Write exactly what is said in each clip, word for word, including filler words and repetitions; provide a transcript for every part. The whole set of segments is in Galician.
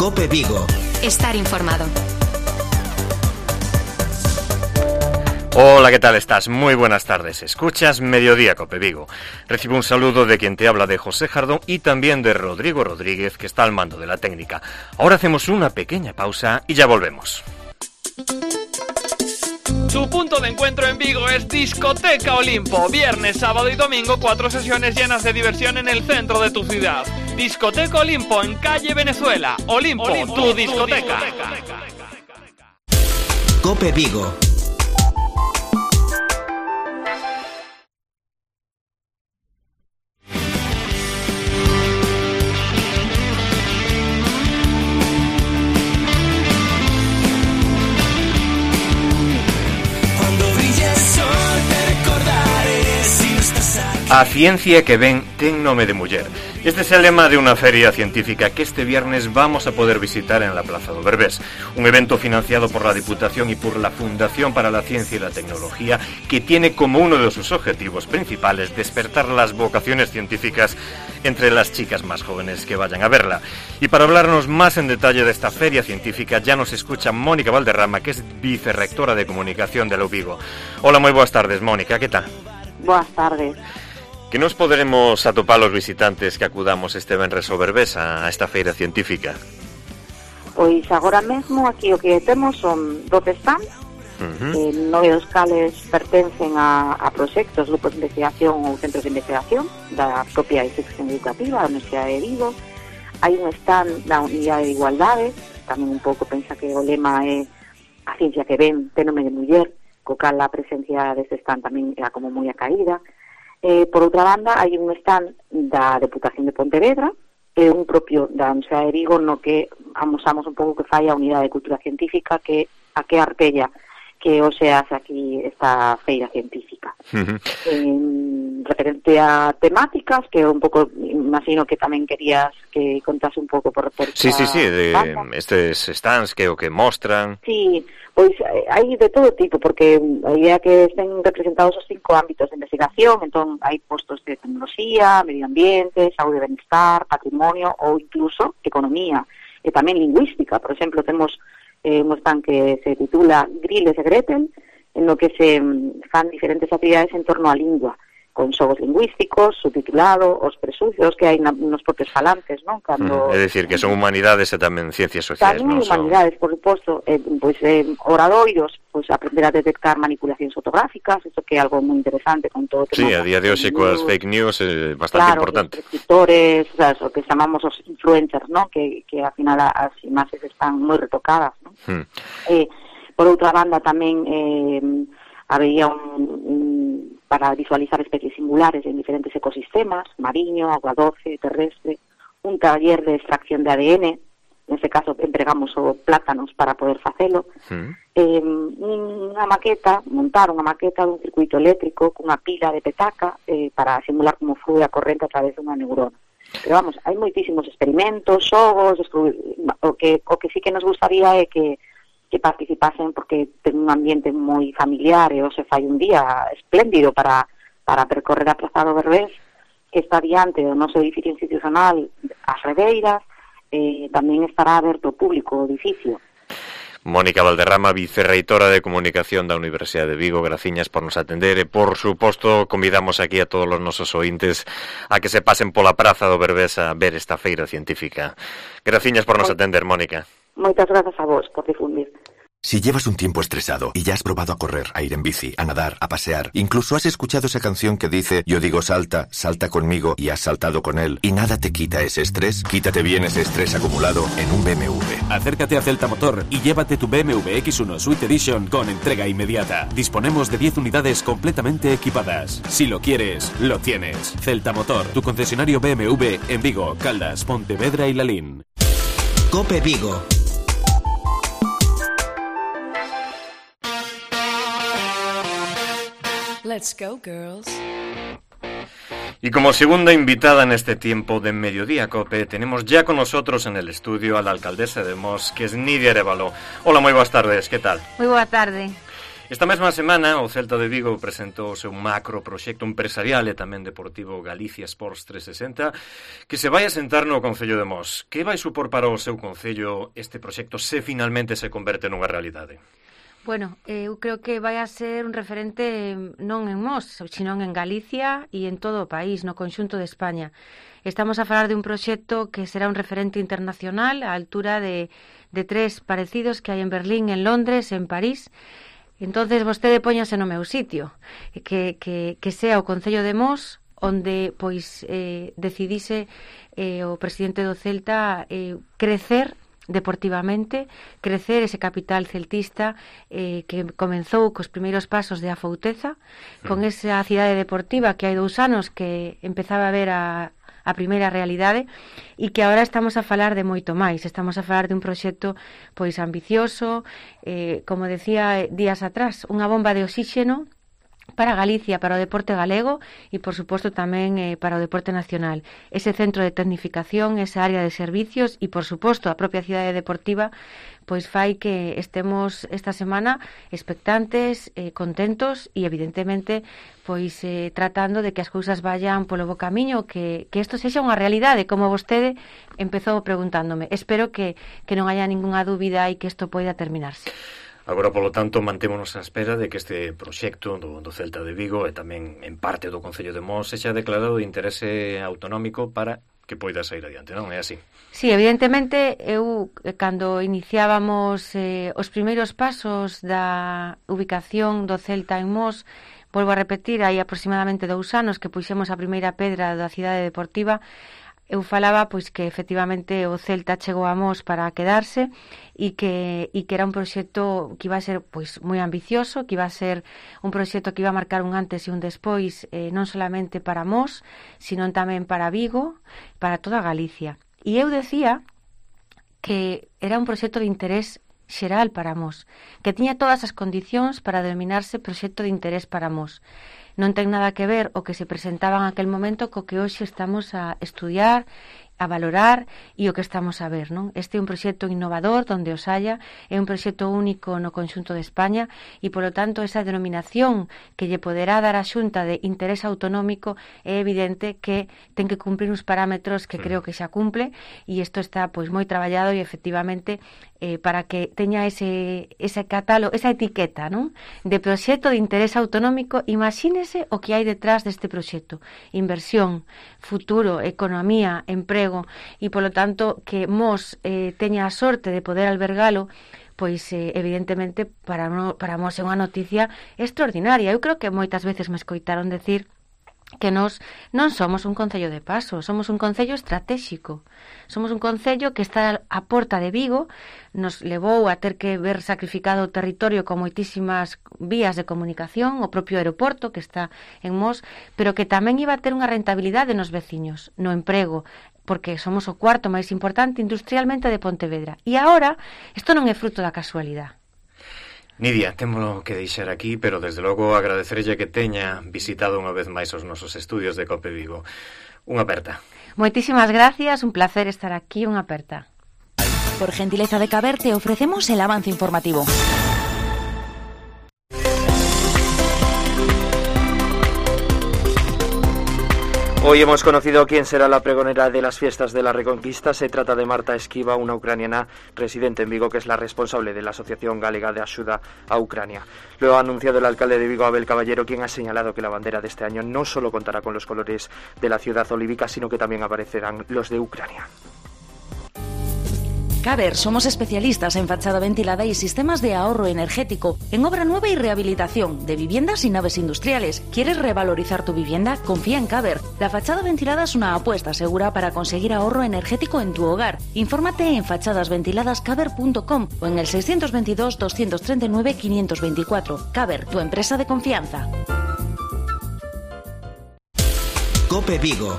COPE Vigo. Estar informado. Hola, ¿qué tal estás? Muy buenas tardes. Escuchas Mediodía COPE Vigo. Recibo un saludo de quien te habla, de José Jardón, y también de Rodrigo Rodríguez, que está al mando de la técnica. Ahora hacemos una pequeña pausa y ya volvemos. Tu punto de encuentro en Vigo es Discoteca Olimpo. Viernes, sábado y domingo, cuatro sesiones llenas de diversión en el centro de tu ciudad. Discoteca Olimpo en calle Venezuela. Olimpo, Olimpo tu, discoteca. tu discoteca. COPE Vigo. A ciencia que ven, ten nome de muller. Este es el lema de una feria científica que este viernes vamos a poder visitar en la Plaza do Berbés. Un evento financiado por la Diputación y por la Fundación para la Ciencia y la Tecnología, que tiene como uno de sus objetivos principales despertar las vocaciones científicas entre las chicas más jóvenes que vayan a verla. Y para hablarnos más en detalle de esta feria científica ya nos escucha Mónica Valderrama, que es vicerrectora de Comunicación de la U Vigo. Hola, moi boas tardes, Mónica, que tal? Boas tardes. Que nos poderemos atopar os visitantes que acudamos este venres ao Berbés a esta feira científica? Pois agora mesmo aquí o que temos son doce stands, uh-huh. eh, nove dos cales pertencen a, a proxectos, grupos de investigación ou centros de investigación da propia sección educativa da Universidade de Vigo. Hai un stand da Unidade de Igualdade, tamén un pouco pensa que o lema é a ciencia que ven, ten nome de muller, co cal a presencia deste stand tamén era como moi acaída. Eh, por outra banda, hai un stand da Deputación de Pontevedra e un propio da Universidade de Vigo no que amosamos un pouco que fai a Unidade de Cultura Científica que a que artella que o se hace aquí esta feira científica. Uh-huh. Eh, referente a temáticas, que un pouco, imagino que tamén querías que contase un pouco por... por sí, sí, sí, de estes stands que o que mostran... Sí, pois hai de todo tipo, porque a idea que estén representados os cinco ámbitos de investigación, entón hai postos de tecnoloxía, medio ambiente, saúde e benestar, patrimonio ou incluso economía, e tamén lingüística. Por exemplo, temos eh, un stand que se titula Griles e Gretel, en lo que se fan diferentes actividades en torno á lingua, con xogos lingüísticos, subtitulado, os presucios que hai na, nos propios falantes, non? Cando, mm, é dicir, que son humanidades e tamén ciencias sociais, non? Tamén humanidades, por suposto, eh, pois, eh, oradoiros, pois aprender a detectar manipulacións fotográficas, iso que é algo moi interesante con todo o tema. Sí, a día de hoxe coas fake news é bastante claro, importante. Claro, os escritores, o, sea, o que chamamos os influencers, non? Que, que ao final as imaxes están moi retocadas, non? Mm. Eh, por outra banda tamén eh, había un, un para visualizar especies singulares en diferentes ecosistemas, mariño, agua doce, terrestre, un taller de extracción de A D N, neste caso empregamos o plátanos para poder facelo, mm. eh, unha maqueta, montar unha maqueta dun circuito eléctrico cunha pila de petaca eh, para simular como flúe a corrente a través dunha neurona. Pero vamos, hai moitísimos experimentos, xogos, o que, o que sí que nos gustaría é que que participasen, porque ten un ambiente moi familiar e o se fai un día espléndido para, para percorrer a Plaza do Berbés, que está diante do noso edificio institucional as Redeiras, e tamén estará aberto ao público o edificio. Mónica Valderrama, vicerreitora de Comunicación da Universidade de Vigo, graciñas por nos atender e, por suposto, convidamos aquí a todos os nosos ointes a que se pasen pola Praza do Berbés a ver esta feira científica. Graciñas por nos atender, Mónica. Moitas grazas a vos por difundir. Si llevas un tiempo estresado y ya has probado a correr, a ir en bici, a nadar, a pasear, incluso has escuchado esa canción que dice yo digo salta, salta conmigo y has saltado con él y nada te quita ese estrés, quítate bien ese estrés acumulado en un B M W. Acércate a Celta Motor y llévate tu B M W X uno Suite Edition con entrega inmediata. Disponemos de diez unidades completamente equipadas. Si lo quieres, lo tienes. Celta Motor, tu concesionario B M W en Vigo, Caldas, Pontevedra y Lalín. COPE Vigo. Let's go, girls. Y como segunda invitada en este tiempo de Mediodía COPE, tenemos ya con nosotros en el estudio a la alcaldesa de Mos, que es Nidia Arévalo. Hola, moi boas tardes, que tal? Moi boa tarde. Esta mesma semana o Celta de Vigo presentou o seu macro proxecto empresarial e tamén deportivo Galicia Sports trescentos sesenta que se vai asentar no Concello de Mos. Que vai supor para o seu Concello este proxecto se finalmente se converte nunha realidade? Bueno, eu creo que vai a ser un referente non en Mos, sino en Galicia e en todo o país, no conxunto de España. Estamos a falar de un proxecto que será un referente internacional á altura de, de tres parecidos que hai en Berlín, en Londres, en París. Entonces vostede póñase no meu sitio, que, que, que sea o Concello de Mos onde pois eh, decidise eh, o presidente do Celta eh, crecer deportivamente, crecer ese capital celtista eh, que comenzou cos primeiros pasos de Afouteza, con esa cidade deportiva que hai dous anos que empezaba a ver a a primeira realidade e que agora estamos a falar de moito máis. Estamos a falar de un proxecto pois ambicioso, eh, como decía días atrás, unha bomba de oxígeno para Galicia, para o deporte galego e, por suposto, tamén eh, para o deporte nacional. Ese centro de tecnificación, esa área de servicios e, por suposto, a propia cidade deportiva pois fai que estemos esta semana expectantes, eh, contentos e, evidentemente, pois eh, tratando de que as cousas vayan polo bo camiño, que, que isto sexa unha realidade, como vostede empezou preguntándome. Espero que, que non haya ningunha dúbida e que isto poida terminarse. Agora, polo tanto, mantémonos á espera de que este proxecto do, do Celta de Vigo e tamén en parte do Concello de Mos sexa declarado de interese autonómico para que poida sair adiante, non é así? Sí, evidentemente, eu, cando iniciábamos eh, os primeiros pasos da ubicación do Celta en Mos, volvo a repetir, hai aproximadamente dous anos que puxemos a primeira pedra da cidade deportiva, eu falaba pois que efectivamente o Celta chegou a Mos para quedarse e que, e que era un proxecto que iba a ser pois moi ambicioso, que iba a ser un proxecto que iba a marcar un antes e un despois eh, non solamente para Mos, sino tamén para Vigo, para toda Galicia. E eu decía que era un proxecto de interés xeral para Mos, que tiña todas as condicións para denominarse proxecto de interés para Mos. Non ten nada que ver o que se presentaba en aquel momento co que hoxe estamos a estudiar, a valorar e o que estamos a ver, non? Este é un proxecto innovador donde os haya, é un proxecto único no conxunto de España e, polo tanto, esa denominación que lle poderá dar a Xunta de interés autonómico é evidente que ten que cumprir uns parámetros que creo que xa cumple e isto está pois moi traballado e, efectivamente, eh, para que teña ese, ese catálogo, esa etiqueta, non? De proxecto de interés autonómico. Imagínese o que hai detrás deste proxecto: inversión, futuro, economía, emprego, e, polo tanto, que Mos eh, teña a sorte de poder albergalo, pois, eh, evidentemente, para, no, para Mos é unha noticia extraordinaria. Eu creo que moitas veces me escoitaron decir que nos non somos un concello de paso, somos un concello estratégico. Somos un concello que está á porta de Vigo, nos levou a ter que ver sacrificado o territorio con moitísimas vías de comunicación, o propio aeroporto que está en Mos, pero que tamén iba a ter unha rentabilidade nos veciños, no emprego, porque somos o cuarto máis importante industrialmente de Pontevedra. E agora, isto non é fruto da casualidade. Nidia, témolo que deixar aquí, pero desde logo agradecerlle que teña visitado unha vez máis os nosos estudios de Cope Vigo. Unha aperta. Moitísimas gracias, un placer estar aquí, unha aperta. Por gentileza de Caber te ofrecemos el avance informativo. Hoy hemos conocido quién será la pregonera de las fiestas de la Reconquista. Se trata de Marta Esquiva, una ucraniana residente en Vigo, que es la responsable de la Asociación Galega de Axuda a Ucrania. Lo ha anunciado el alcalde de Vigo, Abel Caballero, quien ha señalado que la bandera de este año no solo contará con los colores de la ciudad olívica, sino que también aparecerán los de Ucrania. Caber, somos especialistas en fachada ventilada y sistemas de ahorro energético, en obra nueva y rehabilitación de viviendas y naves industriales. ¿Quieres revalorizar tu vivienda? Confía en Caber. La fachada ventilada es una apuesta segura para conseguir ahorro energético en tu hogar. Infórmate en fachadas ventiladas caber punto com o en el seiscientos veintidós, doscientos treinta y nueve, quinientos veinticuatro. Caber, tu empresa de confianza. Cope Vigo.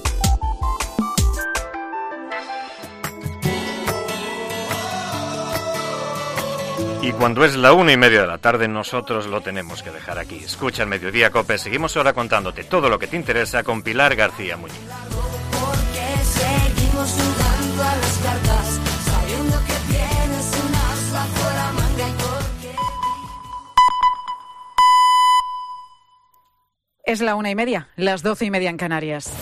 Y cuando es la una y media de la tarde, nosotros lo tenemos que dejar aquí. Escucha el Mediodía Cope. Seguimos ahora contándote todo lo que te interesa con Pilar García Muñiz. Porque seguimos jugando a las cartas, sabiendo que tienes un as bajo la manga y porque... Es la una y media, las doce y media en Canarias.